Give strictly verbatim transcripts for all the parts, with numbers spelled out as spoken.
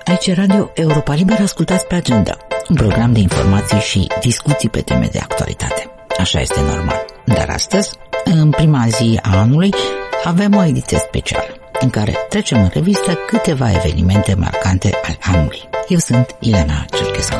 Aici e Radio Europa Liberă, ascultați pe Agenda, un program de informații și discuții pe teme de actualitate. Așa este normal. Dar astăzi, în prima zi a anului, avem o ediție specială, în care trecem în revistă câteva evenimente marcante ale anului. Eu sunt Ileana Cerchescu.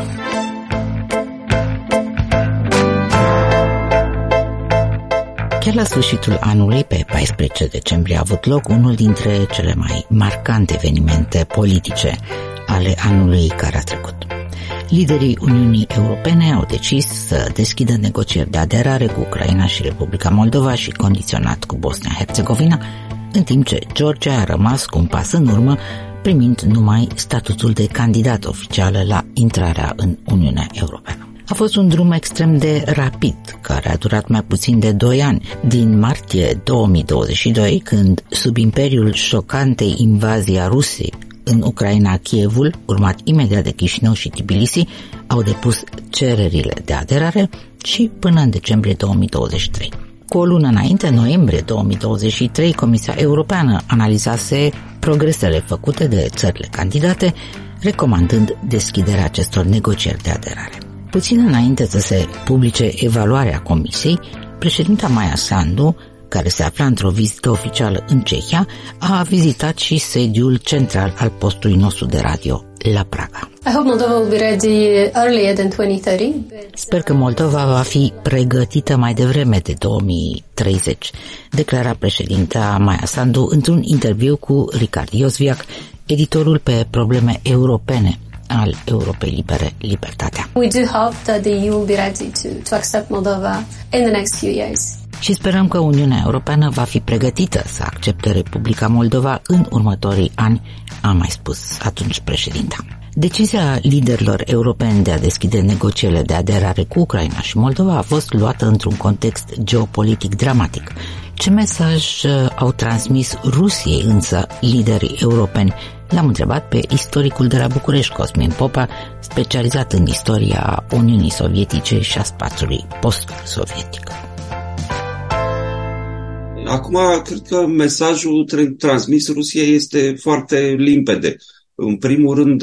Chiar la sfârșitul anului, pe paisprezece decembrie, a avut loc unul dintre cele mai marcante evenimente politice ale anului care a trecut. Liderii Uniunii Europene au decis să deschidă negocieri de aderare cu Ucraina și Republica Moldova și condiționat cu Bosnia-Herzegovina, în timp ce Georgia a rămas cu un pas în urmă, primind numai statutul de candidat oficială la intrarea în Uniunea Europeană. A fost un drum extrem de rapid, care a durat mai puțin de doi ani, din martie două mii douăzeci și doi, când, sub imperiul șocantei invazii a Rusiei în Ucraina, Kievul, urmat imediat de Chișinău și Tbilisi, au depus cererile de aderare, și până în decembrie două mii douăzeci și trei. Cu o lună înainte, în noiembrie două mii douăzeci și trei, Comisia Europeană analizase progresele făcute de țările candidate, recomandând deschiderea acestor negocieri de aderare. Puțin înainte să se publice evaluarea Comisiei, președinta Maia Sandu, care se afla într-o vizită oficială în Cehia, a vizitat și sediul central al postului nostru de radio la Praga. I hope Moldova will be ready earlier than twenty thirty. Sper că Moldova va fi pregătită mai devreme de două mii treizeci, declara președinta Maia Sandu într-un interviu cu Ricard Iosviac, editorul pe probleme europene al Europei Libere, Libertatea. We do hope that the E U will be ready to, to accept Moldova in the next few years. Și sperăm că Uniunea Europeană va fi pregătită să accepte Republica Moldova în următorii ani, a mai spus atunci președinta. Decizia liderilor europeni de a deschide negocierile de aderare cu Ucraina și Moldova a fost luată într-un context geopolitic dramatic. Ce mesaj au transmis Rusiei însă liderii europeni? L-am întrebat pe istoricul de la București, Cosmin Popa, specializat în istoria Uniunii Sovietice și a spațiului post-sovietic. Acum, cred că mesajul transmis Rusiei este foarte limpede. În primul rând,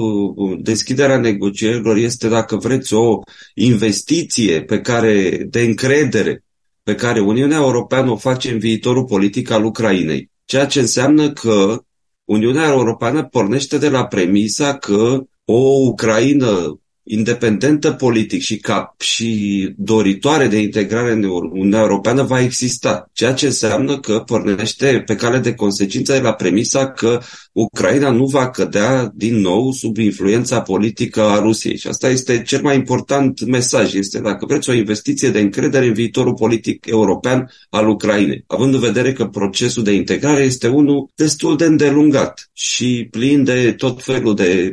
deschiderea negocierilor este, dacă vreți, o investiție pe care, de încredere pe care Uniunea Europeană o face în viitorul politic al Ucrainei. Ceea ce înseamnă că Uniunea Europeană pornește de la premisa că o Ucraină independentă politic și, cap, și doritoare de integrare în Uniunea Europeană va exista. Ceea ce înseamnă că pornește pe cale de consecință de la premisa că Ucraina nu va cădea din nou sub influența politică a Rusiei. Și asta este cel mai important mesaj. Este, dacă vreți, o investiție de încredere în viitorul politic european al Ucrainei. Având în vedere că procesul de integrare este unul destul de îndelungat și plin de tot felul de,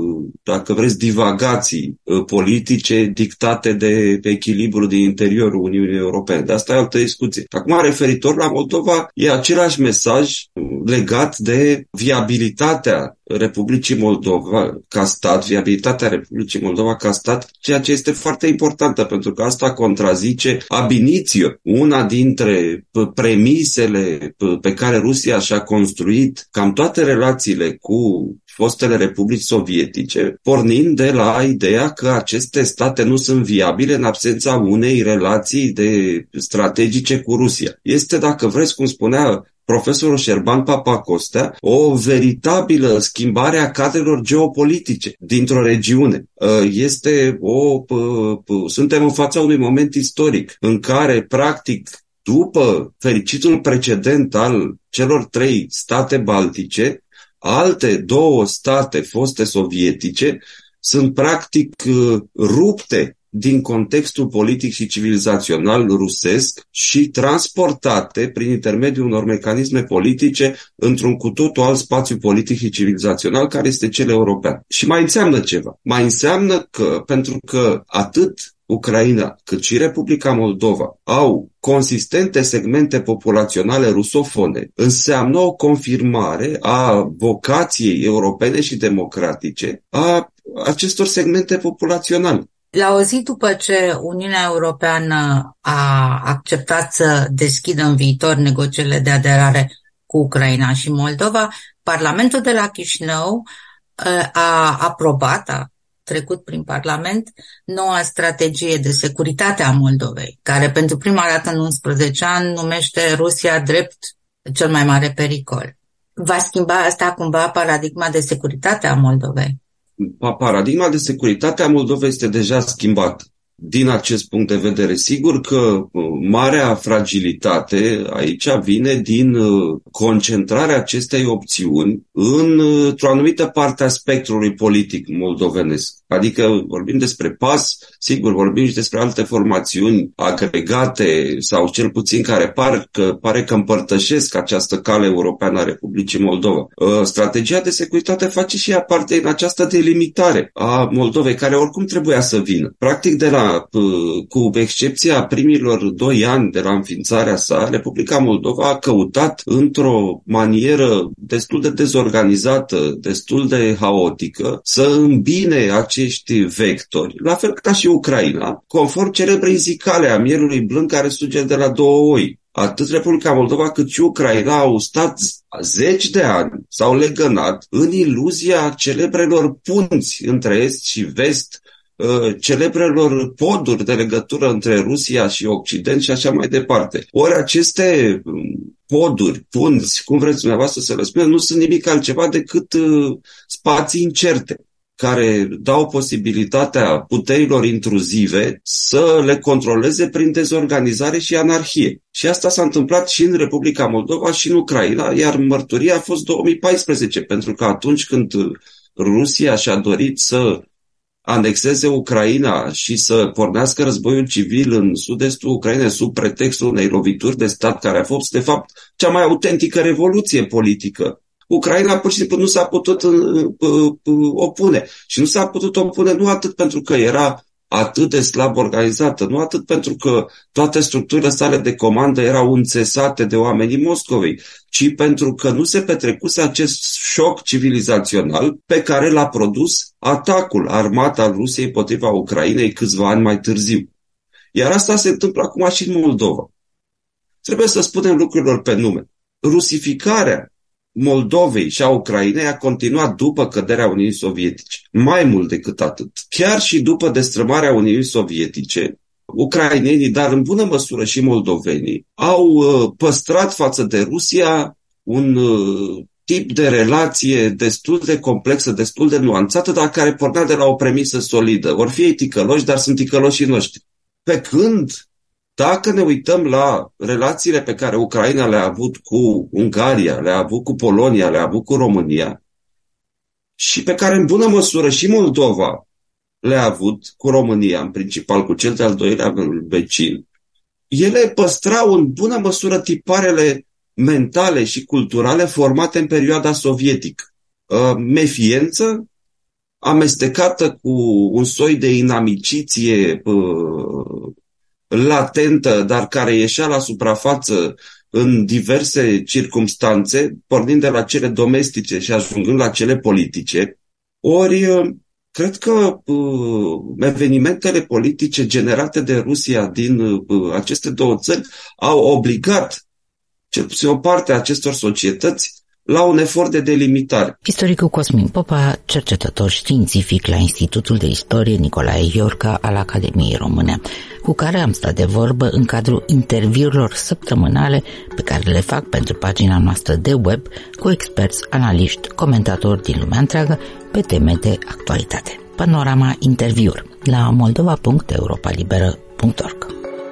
dacă vreți, divagații politice dictate de echilibru din interiorul Uniunii Europene. De asta e altă discuție. Acum, referitor la Moldova, e același mesaj legat de viabilitatea Republicii Moldova ca stat, viabilitatea Republicii Moldova ca stat, ceea ce este foarte importantă, pentru că asta contrazice ab initio una dintre premisele pe care Rusia și-a construit cam toate relațiile cu fostele republici sovietice, pornind de la ideea că aceste state nu sunt viabile în absența unei relații de strategice cu Rusia. Este, dacă vreți, cum spunea profesorul Șerban Papacostea, o veritabilă schimbare a cadrelor geopolitice dintr-o regiune. Este o, suntem în fața unui moment istoric în care, practic, după fericitul precedent al celor trei state baltice, alte două state foste sovietice sunt practic rupte din contextul politic și civilizațional rusesc și transportate prin intermediul unor mecanisme politice într-un cu totul alt spațiu politic și civilizațional, care este cel european. Și mai înseamnă ceva. Mai înseamnă că, pentru că atât Ucraina cât și Republica Moldova au consistente segmente populaționale rusofone, înseamnă o confirmare a vocației europene și democratice a acestor segmente populaționale. La o zi după ce Uniunea Europeană a acceptat să deschidă în viitor negocierile de aderare cu Ucraina și Moldova, Parlamentul de la Chișinău a aprobat, a trecut prin Parlament, noua strategie de securitate a Moldovei, care pentru prima dată în unsprezece ani numește Rusia drept cel mai mare pericol. Va schimba asta cumva paradigma de securitate a Moldovei? Paradigma de securitate a Moldovei este deja schimbată. Din acest punct de vedere, sigur că marea fragilitate aici vine din concentrarea acestei opțiuni într-o anumită parte a spectrului politic moldovenesc. Adică vorbim despre P A S, sigur, vorbim și despre alte formațiuni agregate sau cel puțin care par că, pare că împărtășesc această cale europeană a Republicii Moldova. Strategia de securitate face și ea parte în această delimitare a Moldovei, care oricum trebuia să vină. Practic, de la cu excepția primilor doi ani de la înființarea sa, Republica Moldova a căutat într-o manieră destul de dezorganizată, destul de haotică, să îmbine acești vectori, la fel ca și Ucraina, conform celebrei zicale a mielului blând care suge de la două oi. Atât Republica Moldova cât și Ucraina au stat zeci de ani, s-au legănat în iluzia celebrelor punți între est și vest, celebrelor poduri de legătură între Rusia și Occident și așa mai departe. Ori aceste poduri, punți, cum vreți dumneavoastră să le spunem, nu sunt nimic altceva decât spații incerte, care dau posibilitatea puterilor intruzive să le controleze prin dezorganizare și anarhie. Și asta s-a întâmplat și în Republica Moldova și în Ucraina, iar mărturia a fost două mii paisprezece, pentru că atunci când Rusia și-a dorit să anexeze Ucraina și să pornească războiul civil în sud-estul Ucrainei sub pretextul unei lovituri de stat care a fost, de fapt, cea mai autentică revoluție politică. Ucraina pur și simplu nu s-a putut opune. Și nu s-a putut opune nu atât pentru că era atât de slab organizată, nu atât pentru că toate structurile sale de comandă erau înțesate de oamenii Moscovei, ci pentru că nu se petrecuse acest șoc civilizațional pe care l-a produs atacul armat al Rusiei împotriva Ucrainei câțiva ani mai târziu. Iar asta se întâmplă acum și în Moldova. Trebuie să spunem lucrurilor pe nume. Rusificarea Moldovei și a Ucrainei a continuat după căderea Uniunii Sovietice. Mai mult decât atât. Chiar și după destrămarea Uniunii Sovietice, ucrainenii, dar în bună măsură și moldovenii, au uh, păstrat față de Rusia un uh, tip de relație destul de complexă, destul de nuanțată, dar care pornea de la o premisă solidă. Or fi ei ticăloși, dar sunt ticăloșii noștri. Pe când, dacă ne uităm la relațiile pe care Ucraina le-a avut cu Ungaria, le-a avut cu Polonia, le-a avut cu România și pe care în bună măsură și Moldova le-a avut cu România, în principal cu cel de-al doilea vecin, ele păstrau în bună măsură tiparele mentale și culturale formate în perioada sovietică. Mefiență amestecată cu un soi de inamiciție latentă, dar care ieșea la suprafață în diverse circumstanțe, pornind de la cele domestice și ajungând la cele politice. Ori, cred că uh, evenimentele politice generate de Rusia din uh, aceste două țări au obligat cel puțin o parte a acestor societăți la un efort de delimitare. Istoricul Cosmin Popa, cercetător științific la Institutul de Istorie Nicolae Iorca al Academiei Române, cu care am stat de vorbă în cadrul interviurilor săptămânale pe care le fac pentru pagina noastră de web cu experți, analiști, comentatori din lumea întreagă pe teme de actualitate. Panorama interviuri la moldova punct europa liberă punct org.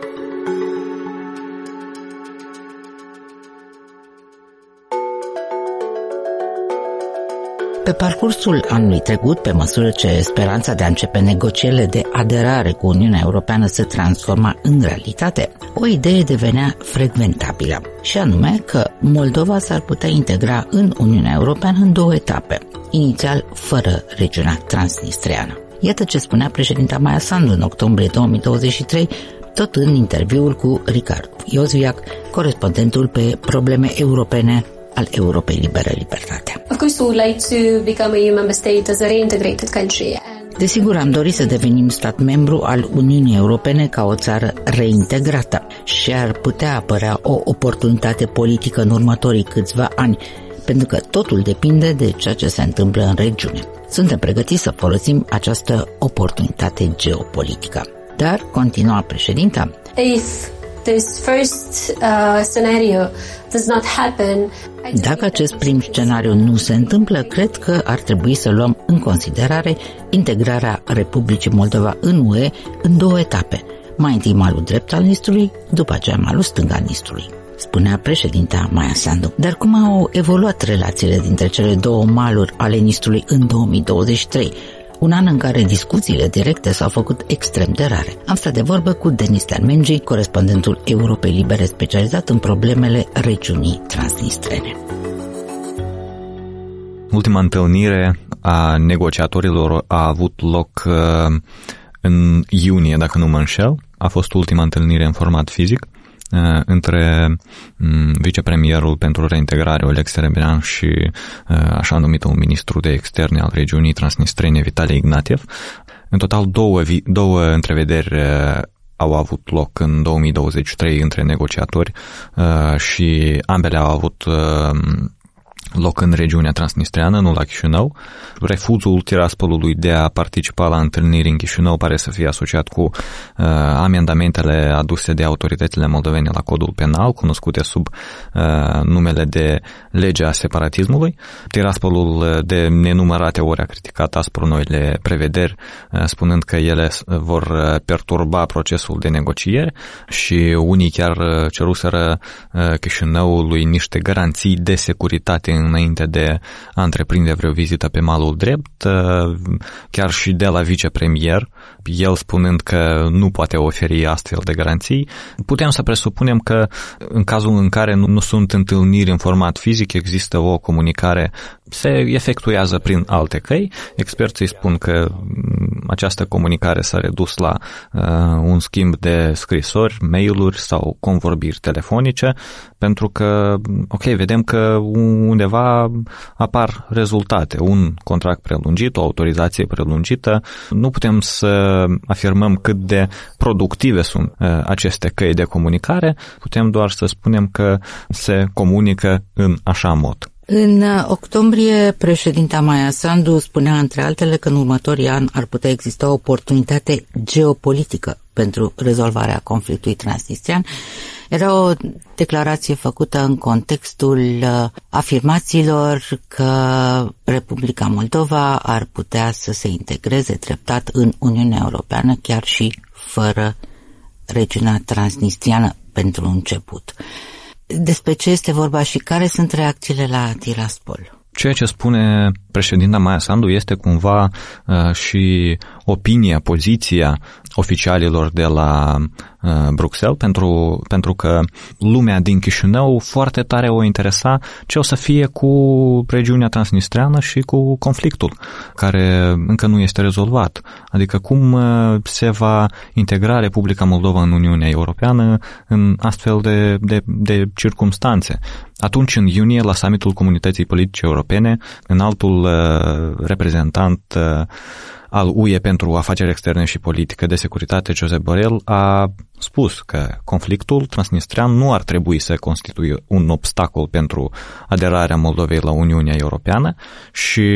Pe parcursul anului trecut, pe măsură ce speranța de a începe negocierile de aderare cu Uniunea Europeană se transforma în realitate, o idee devenea frecventabilă, și anume că Moldova s-ar putea integra în Uniunea Europeană în două etape, inițial fără regiunea transnistreană. Iată ce spunea președinta Maia Sandu în octombrie două mii douăzeci și trei, tot în interviul cu Ricard Iosviac, corespondentul pe probleme europene al Europei Libere Libertatea. Of course, we would like to become a E U member state as a reintegrated country. Desigur, am dorit să devenim stat membru al Uniunii Europene ca o țară reintegrată și ar putea apărea o oportunitate politică în următorii câțiva ani, pentru că totul depinde de ceea ce se întâmplă în regiune. Suntem pregătiți să folosim această oportunitate geopolitică. Dar, continua președinta, If this first uh, scenario does not happen, dacă acest prim scenariu nu se întâmplă, cred că ar trebui să luăm în considerare integrarea Republicii Moldova în U E în două etape. Mai întâi malul drept al Nistrului, după aceea malul stâng al Nistrului, spunea președinta Maia Sandu. Dar cum au evoluat relațiile dintre cele două maluri ale Nistrului în două mii douăzeci și trei? Un an în care discuțiile directe s-au făcut extrem de rare. Am stat de vorbă cu Denis Termengi, corespondentul Europei Libere specializat în problemele regiunii transnistrene. Ultima întâlnire a negociatorilor a avut loc uh, în iunie, dacă nu mă înșel. A fost ultima întâlnire în format fizic uh, între um, vicepremierul pentru reintegrare, Oleg Serebryan, și uh, așa numitul ministru de externe al regiunii transnistrene, Vitali Ignatiev. În total două, vi- două întrevederi uh, au avut loc în două mii douăzeci și trei între negociatori uh, și ambele au avut uh, loc în regiunea transnistreană, nu la Chișinău. Refuzul Tiraspolului de a participa la întâlniri în Chișinău pare să fie asociat cu uh, amendamentele aduse de autoritățile moldovene la codul penal, cunoscute sub uh, numele de legea separatismului. Tiraspolul de nenumărate ori a criticat aspru noile prevederi, uh, spunând că ele vor perturba procesul de negociere și unii chiar ceruseră uh, Chișinăului niște garanții de securitate înainte de a întreprinde vreo vizită pe malul drept, chiar și de la vicepremier, el spunând că nu poate oferi astfel de garanții. Putem să presupunem că în cazul în care nu, nu sunt întâlniri în format fizic, există o comunicare, se efectuează prin alte căi. Experții spun că această comunicare s-a redus la uh, un schimb de scrisori, mail-uri sau convorbiri telefonice, pentru că, ok, vedem că undeva apar rezultate, un contract prelungit, o autorizație prelungită. Nu putem să afirmăm cât de productive sunt uh, aceste căi de comunicare, putem doar să spunem că se comunică în așa mod. În octombrie, președinta Maia Sandu spunea, între altele, că în următorii ani ar putea exista o oportunitate geopolitică pentru rezolvarea conflictului transnistrian. Era o declarație făcută în contextul afirmațiilor că Republica Moldova ar putea să se integreze treptat în Uniunea Europeană, chiar și fără regiunea transnistriană pentru început. Despre ce este vorba și care sunt reacțiile la Tiraspol? Ceea ce spune președinta Maia Sandu este cumva uh, și opinia, poziția oficialilor de la uh, Bruxelles, pentru, pentru că lumea din Chișinău foarte tare o interesa ce o să fie cu regiunea transnistreană și cu conflictul, care încă nu este rezolvat. Adică cum uh, se va integra Republica Moldova în Uniunea Europeană în astfel de, de, de circumstanțe. Atunci, în iunie, la summitul Comunității Politice Europene, înaltul uh, reprezentant uh, al U E pentru afaceri externe și politică de securitate, Josep Borrell, a spus că conflictul transnistrean nu ar trebui să constituie un obstacol pentru aderarea Moldovei la Uniunea Europeană și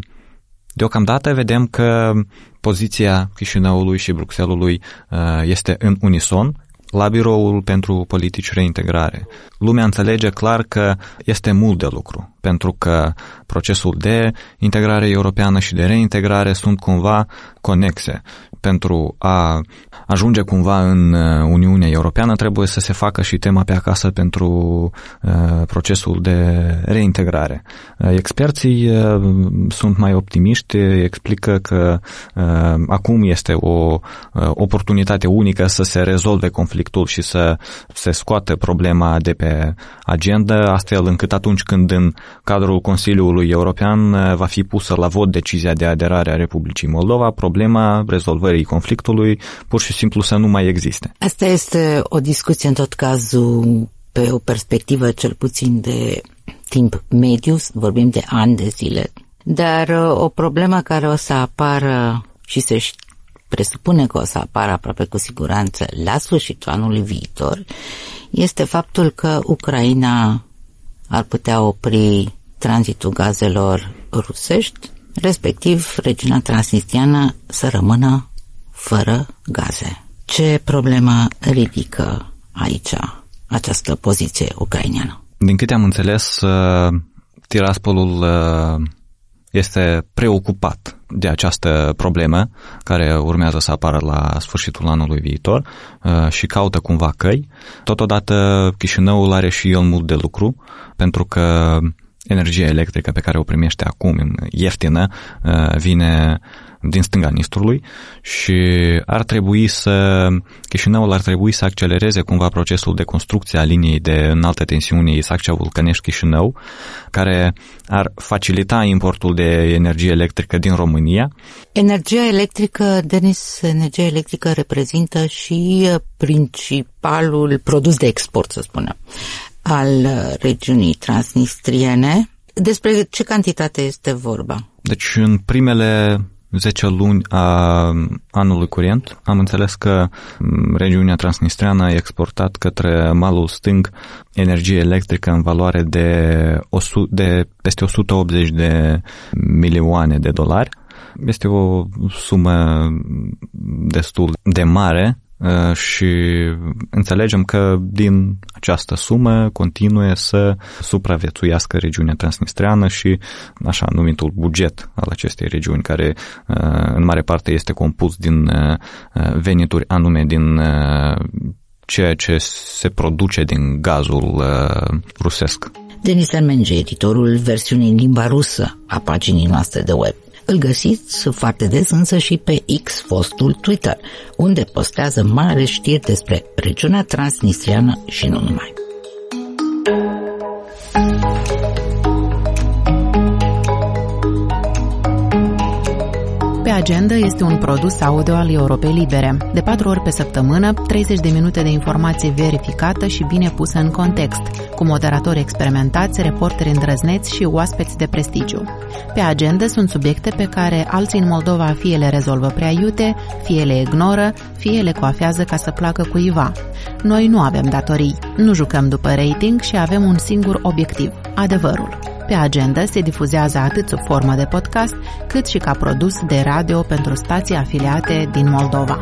deocamdată vedem că poziția Chișinăului și Bruxellesului uh, este în unison la Biroul pentru Politici Reintegrare. Lumea înțelege clar că este mult de lucru, pentru că procesul de integrare europeană și de reintegrare sunt cumva conexe. Pentru a ajunge cumva în Uniunea Europeană trebuie să se facă și tema pe acasă pentru uh, procesul de reintegrare. Uh, experții uh, sunt mai optimiști, explică că uh, acum este o uh, oportunitate unică să se rezolve conflictul și să se scoată problema de pe agenda, astfel încât atunci când în cadrul Consiliului European uh, va fi pusă la vot decizia de aderare a Republicii Moldova, problema rezolvării conflictului pur și simplu să nu mai existe. Asta este o discuție în tot cazul pe o perspectivă cel puțin de timp mediu, vorbim de ani de zile, dar o problemă care o să apară și se presupune că o să apară aproape cu siguranță la sfârșitul anului viitor este faptul că Ucraina ar putea opri tranzitul gazelor rusești, respectiv regiunea transnistriană să rămână fără gaze. Ce problemă ridică aici această poziție ucraineană? Din câte am înțeles, Tiraspolul este preocupat de această problemă care urmează să apară la sfârșitul anului viitor și caută cumva căi. Totodată Chișinăul are și el mult de lucru, pentru că energia electrică pe care o primește acum, ieftină, vine din stânga Nistrului și ar trebui să, Chișinăul ar trebui să accelereze cumva procesul de construcție a liniei de înaltă tensiune Isaccea-Vulcănești-Chișinău, care ar facilita importul de energie electrică din România. Energia electrică, Denis, energia electrică reprezintă și principalul produs de export, să spunem, al regiunii transnistriene. Despre ce cantitate este vorba? Deci în primele zece luni a anului curent am înțeles că regiunea transnistreană a exportat către malul stâng energie electrică în valoare de, de peste o sută optzeci de milioane de dolari. Este o sumă destul de mare și înțelegem că din această sumă continuă să supraviețuiască regiunea transnistreană și așa numitul buget al acestei regiuni, care în mare parte este compus din venituri anume din ceea ce se produce din gazul rusesc. Denis Armenge, editorul versiunii în limba rusă a paginii noastre de web. Îl găsiți foarte des însă și pe X, fostul Twitter, unde postează mare știri despre regiunea transnistriană și nu numai. Pe Agenda este un produs audio al Europei Libere. De patru ori pe săptămână, treizeci de minute de informație verificată și bine pusă în context, cu moderatori experimentați, reporteri îndrăzneți și oaspeți de prestigiu. Pe Agenda sunt subiecte pe care alții în Moldova fie le rezolvă prea iute, fie le ignoră, fie le coafează ca să placă cuiva. Noi nu avem datorii, nu jucăm după rating și avem un singur obiectiv, adevărul. Pe Agenda se difuzează atât sub formă de podcast, cât și ca produs de radio pentru stații afiliate din Moldova.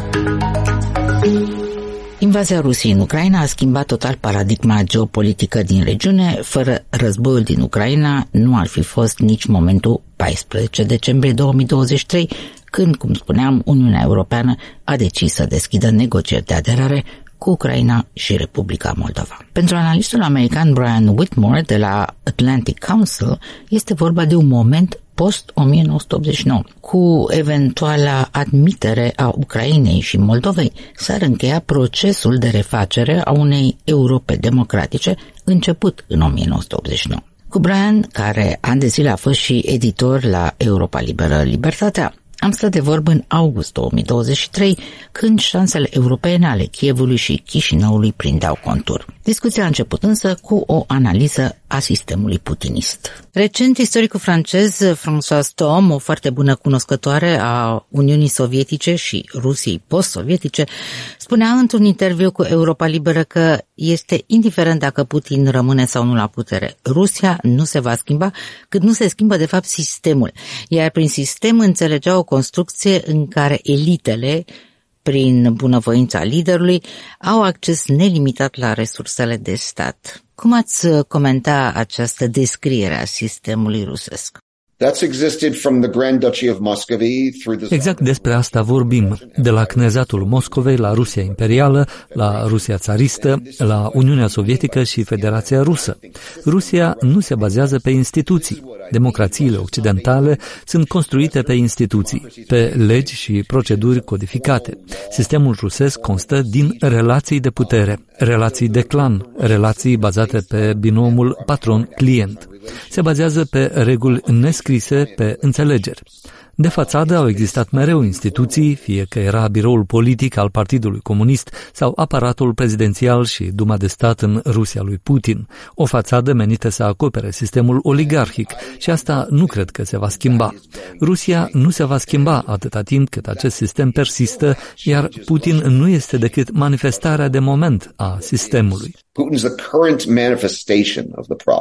Invazia Rusiei în Ucraina a schimbat total paradigma geopolitică din regiune. Fără războiul din Ucraina nu ar fi fost nici momentul paisprezece decembrie două mii douăzeci și trei, când, cum spuneam, Uniunea Europeană a decis să deschidă negocieri de aderare cu Ucraina și Republica Moldova. Pentru analistul american Brian Whitmore de la Atlantic Council, este vorba de un moment post-o mie nouă sute optzeci și nouă. Cu eventuala admitere a Ucrainei și Moldovei, s-ar încheia procesul de refacere a unei Europe democratice început în o mie nouă sute optzeci și nouă. Cu Brian, care ani de zile a fost și editor la Europa Liberă Libertatea, am stat de vorbă în august două mii douăzeci și trei, când șansele europene ale Kievului și Chișinăului prindeau contur. Discuția a început însă cu o analiză a sistemului putinist. Recent, istoricul francez François Thom, o foarte bună cunoscătoare a Uniunii Sovietice și Rusiei post-sovietice, spunea într-un interviu cu Europa Liberă că este indiferent dacă Putin rămâne sau nu la putere. Rusia nu se va schimba cât nu se schimbă de fapt sistemul, iar prin sistem înțelegea o construcție în care elitele, prin bunăvoința liderului, au acces nelimitat la resursele de stat. Cum ați comenta această descriere a sistemului rusesc? Exact despre asta vorbim, de la Cnezatul Moscovei la Rusia imperială, la Rusia țaristă, la Uniunea Sovietică și Federația Rusă. Rusia nu se bazează pe instituții. Democrațiile occidentale sunt construite pe instituții, pe legi și proceduri codificate. Sistemul rusesc constă din relații de putere, relații de clan, relații bazate pe binomul patron-client. Se bazează pe reguli nescrise, pe înțelegeri. De fațadă au existat mereu instituții, fie că era biroul politic al Partidului Comunist sau aparatul prezidențial și Duma de stat în Rusia lui Putin, o fațadă menită să acopere sistemul oligarhic și asta nu cred că se va schimba. Rusia nu se va schimba atâta timp cât acest sistem persistă, iar Putin nu este decât manifestarea de moment a sistemului. Putin is the current manifestation of the problem.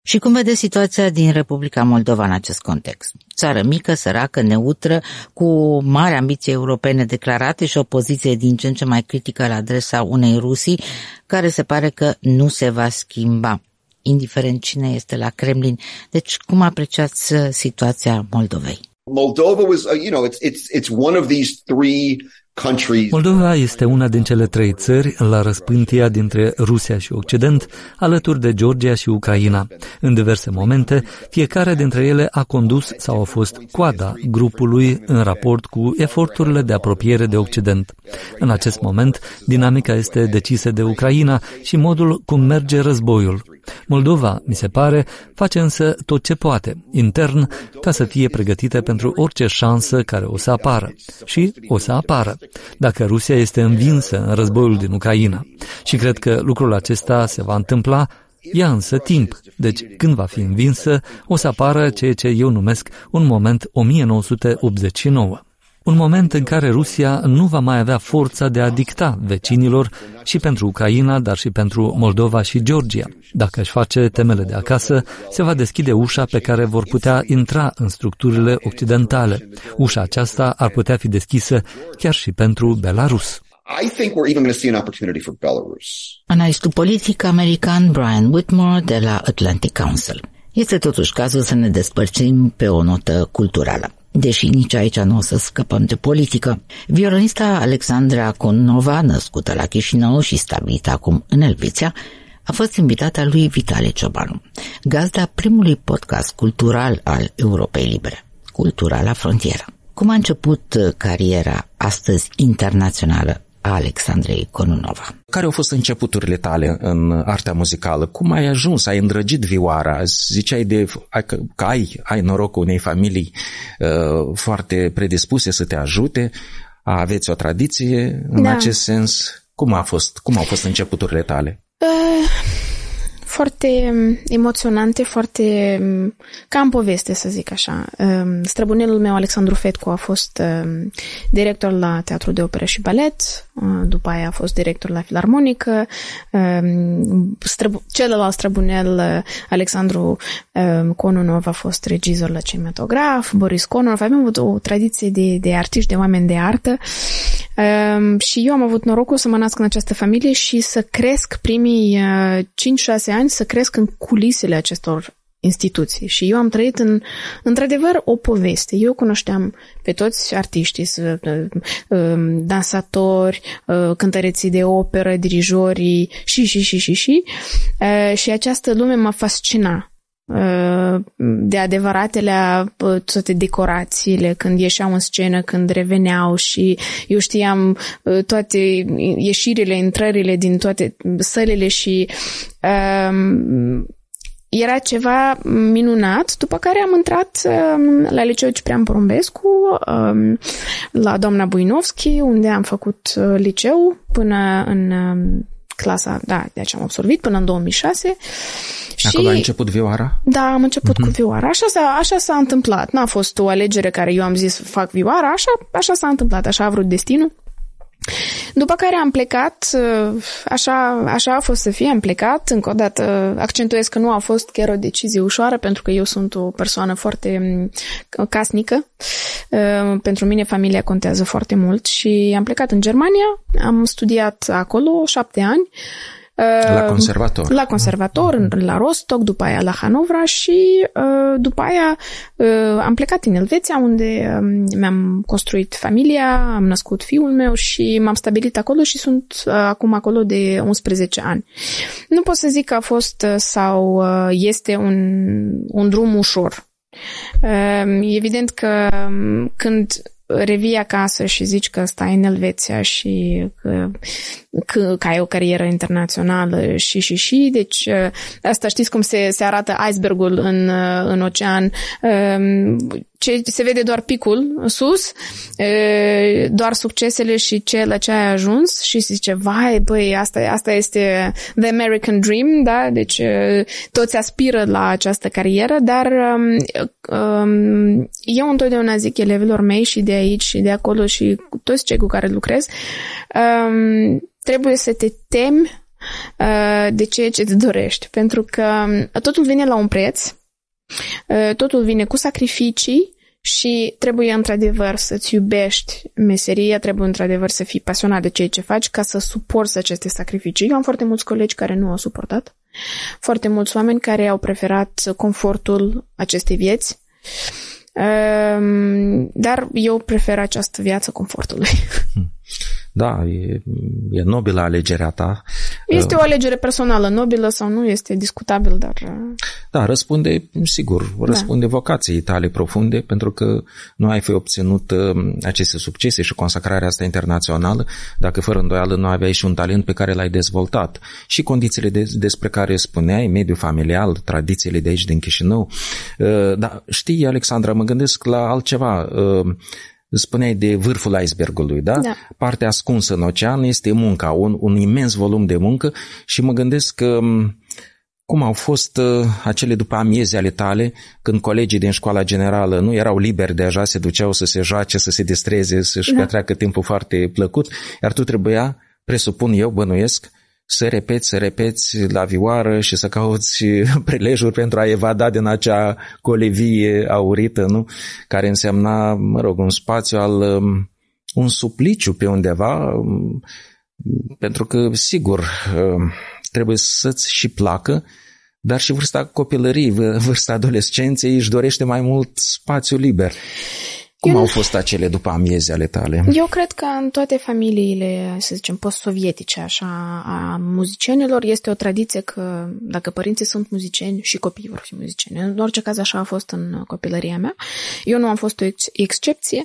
Și cum vede situația din Republica Moldova în acest context? Țară mică, săracă, neutră, cu mari ambiții europene declarate și o poziție din ce în ce mai critică la adresa unei Rusii, care se pare că nu se va schimba, indiferent cine este la Kremlin. Deci, cum apreciați situația Moldovei? Moldova was, you know, it's it's it's one of these three countries. Moldova este una din cele trei țări la răspântia dintre Rusia și Occident, alături de Georgia și Ucraina. În diverse momente, fiecare dintre ele a condus sau a fost coada grupului în raport cu eforturile de apropiere de Occident. În acest moment, dinamica este decisă de Ucraina și modul cum merge războiul. Moldova, mi se pare, face însă tot ce poate, intern, ca să fie pregătită pentru orice șansă care o să apară. Și o să apară, dacă Rusia este învinsă în războiul din Ucraina. Și cred că lucrul acesta se va întâmpla, ia însă timp. Deci, când va fi învinsă, o să apară ceea ce eu numesc un moment o mie nouă sute optzeci și nouă. Un moment în care Rusia nu va mai avea forța de a dicta vecinilor și pentru Ucraina, dar și pentru Moldova și Georgia. Dacă își face temele de acasă, se va deschide ușa pe care vor putea intra în structurile occidentale. Ușa aceasta ar putea fi deschisă chiar și pentru Belarus. I think we're even going to see an opportunity for Belarus. Analistul politic american Brian Whitmore de la Atlantic Council. Este totuși cazul să ne despărțim pe o notă culturală. Deși nici aici nu o să scăpăm de politică. Violinista Alexandra Kononova, născută la Chișinău și stabilită acum în Elveția, a fost invitata lui Vitale Ciobanu, gazda primului podcast cultural al Europei Libere, Cultura la Frontieră. Cum a început cariera astăzi internațională a Alexandrei Kononova? Care au fost începuturile tale în artea muzicală? Cum ai ajuns? Ai îndrăgit vioara? Ziceai de, că ai, ai norocul unei familii uh, foarte predispuse să te ajute. Aveți o tradiție în da. acest sens? Cum a fost? Cum au fost începuturile tale? Uh... Foarte emoționante, foarte ca în poveste, să zic așa. Străbunelul meu, Alexandru Fetcu, a fost director la Teatrul de Operă și Balet, după aia a fost director la Filarmonică. Celălalt străbunel, Alexandru Kononov, a fost regizor la cinematograf, Boris Kononov. Avem avut o tradiție de, de artiști, de oameni de artă. Și eu am avut norocul să mă nasc în această familie și să cresc primii cinci șase ani, să cresc în culisele acestor instituții. Și eu am trăit în, într-adevăr, o poveste. Eu cunoșteam pe toți artiștii, dansatori, cântăreții de operă, dirijorii și, și, și, și, și. Și această lume mă fascina. De adevăratele toate decorațiile, când ieșeau în scenă, când reveneau și eu știam toate ieșirile, intrările din toate sălile și um, era ceva minunat. După care am intrat um, la Liceul Ciprian Porumbescu, um, la doamna Buinovski, unde am făcut uh, liceu până în um, clasa, da, deci am absolvit până în două mii șase. Acolo ai început vioara? Da, am început uh-huh. cu vioara. Așa s-a, așa s-a întâmplat. N-a fost o alegere care eu am zis fac vioara, așa, așa s-a întâmplat, așa a vrut destinul. După care am plecat, așa, așa a fost să fie, am plecat, încă o dată accentuez că nu a fost chiar o decizie ușoară, pentru că eu sunt o persoană foarte casnică, pentru mine familia contează foarte mult și am plecat în Germania, am studiat acolo șapte ani, La conservator. La conservator, la Rostock, după aia la Hanovra și după aia am plecat în Elveția, unde mi-am construit familia, am născut fiul meu și m-am stabilit acolo și sunt acum acolo de unsprezece ani. Nu pot să zic că a fost sau este un, un drum ușor. Evident că când revii acasă și zici că stai în Elveția și că, că, că ai o carieră internațională și și și, deci asta știți cum se, se arată icebergul în, în ocean, ce, se vede doar picul sus, doar succesele și ce la ce ai ajuns și se zice, vai, băi, asta, asta este the American dream, da? Deci toți aspiră la această carieră, dar eu întotdeauna zic elevilor mei și de aici și de acolo și toți cei cu care lucrez, trebuie să te temi de ceea ce îți dorești, pentru că totul vine la un preț, totul vine cu sacrificii și trebuie într-adevăr să-ți iubești meseria, trebuie într-adevăr să fii pasionat de ceea ce faci ca să suporți aceste sacrificii. Eu am foarte mulți colegi care nu au suportat, foarte mulți oameni care au preferat confortul acestei vieți, dar eu prefer această viață confortului. Da, e, e nobilă alegerea ta. Este o alegere personală, nobilă sau nu, este discutabil, dar... Da, răspunde, sigur, răspunde da. vocației tale profunde, pentru că nu ai fi obținut aceste succese și consacrarea asta internațională dacă fără îndoială nu aveai și un talent pe care l-ai dezvoltat. Și condițiile de, despre care spuneai, mediul familial, tradițiile de aici din Chișinău. Dar știi, Alexandra, mă gândesc la altceva. Spuneai de vârful icebergului, da? da? Partea ascunsă în ocean este munca, un, un imens volum de muncă și mă gândesc că cum au fost uh, acele după amieze ale tale, când colegii din școala generală nu erau liberi deja, se duceau să se joace, să se distreze, să-și da. petreacă timpul foarte plăcut, iar tu trebuia, presupun eu, bănuiesc, să repeți, să repeți la vioară și să cauți prilejuri pentru a evada din acea colevie aurită, nu? Care însemna, mă rog, un spațiu al, un supliciu pe undeva, pentru că, sigur, trebuie să-ți și placă, dar și vârsta copilăriei, vârsta adolescenței își dorește mai mult spațiu liber. Cum eu au fost acele după amieze ale tale? Eu cred că în toate familiile, să zicem, post-sovietice, așa, a muzicienilor, este o tradiție că dacă părinții sunt muzicieni și copiii vor fi muzicieni. În orice caz așa a fost în copilăria mea. Eu nu am fost o ex- excepție.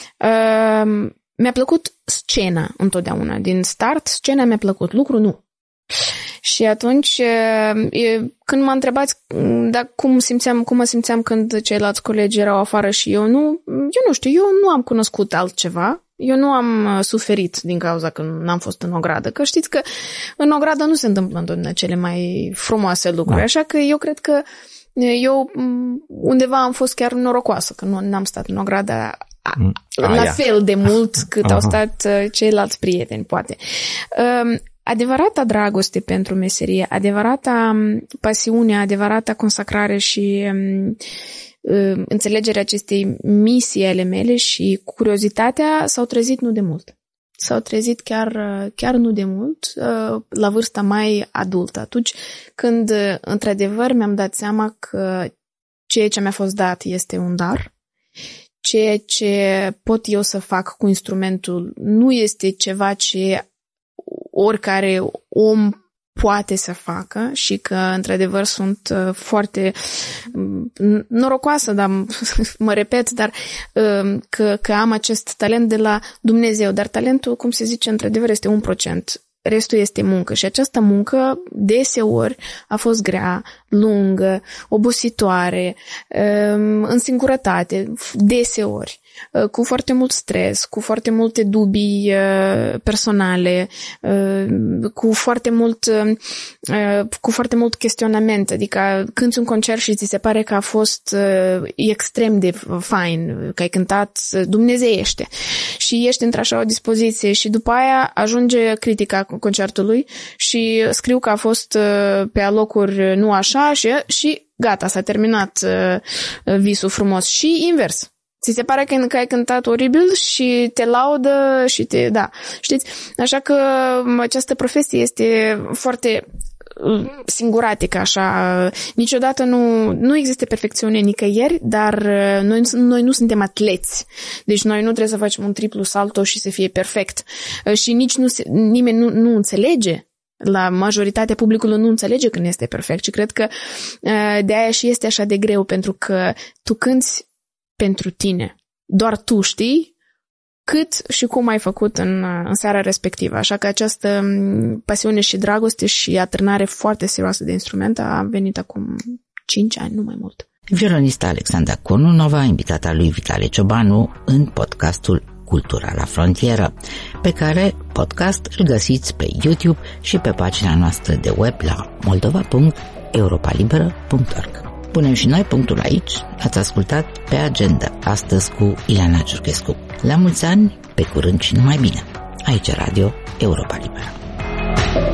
Uh, mi-a plăcut scena întotdeauna. Din start, scena mi-a plăcut, lucru nu. Și atunci, când m-a întrebat da, cum, simțeam, cum mă simțeam când ceilalți colegi erau afară și eu nu, eu nu știu, eu nu am cunoscut altceva, eu nu am suferit din cauza că n-am fost în ogradă, că știți că în ogradă nu se întâmplă întotdeauna cele mai frumoase lucruri, așa că eu cred că eu undeva am fost chiar norocoasă, că nu n-am stat în ogradă la Aia. fel de mult cât Aha. au stat ceilalți prieteni, poate. Adevărata dragoste pentru meserie, adevărata pasiune, adevărata consacrare și um, înțelegerea acestei misii ale mele și curiozitatea s-au trezit nu de mult. S-au trezit chiar, chiar nu de mult, uh, la vârsta mai adultă, atunci când într-adevăr mi-am dat seama că ceea ce mi-a fost dat este un dar, ceea ce pot eu să fac cu instrumentul nu este ceva ce oricare om poate să facă și că, într-adevăr, sunt foarte norocoasă, dar mă repet, dar că, că am acest talent de la Dumnezeu. Dar talentul, cum se zice, într-adevăr, este un procent. Restul este muncă și această muncă deseori a fost grea, lungă, obositoare, în singurătate, deseori, cu foarte mult stres, cu foarte multe dubii personale, cu foarte mult, cu foarte mult chestionament. Adică cânti un concert și ți se pare că a fost extrem de fain, că ai cântat dumnezeiește și ești într-așa o dispoziție și după aia ajunge critica concertului și scriu că a fost pe alocuri nu așa și, și gata, s-a terminat visul frumos și invers. Ți se pare că, că ai cântat oribil și te laudă și te... Da, știți? Așa că această profesie este foarte singuratică, așa. Niciodată nu, nu există perfecțiune nicăieri, dar noi, noi nu suntem atleți. Deci noi nu trebuie să facem un triplu salto și să fie perfect. Și nici nu se, nimeni nu, nu înțelege. La majoritatea publicului nu înțelege când este perfect și cred că de aia și este așa de greu, pentru că tu cânti pentru tine. Doar tu știi cât și cum ai făcut în, în seara respectivă. Așa că această pasiune și dragoste și atârnare foarte serioasă de instrument a venit acum cinci ani, nu mai mult. Violonista Alexandra Conunova, invitata lui Vitale Ciobanu în podcastul Cultura la frontieră, pe care podcast îl găsiți pe YouTube și pe pagina noastră de web la moldova punct europa liberă punct org. Punem și noi punctul aici. Ați ascultat Pe Agenda, astăzi cu Ileana Ciurchescu. La mulți ani, pe curând și numai bine. Aici Radio Europa Liberă.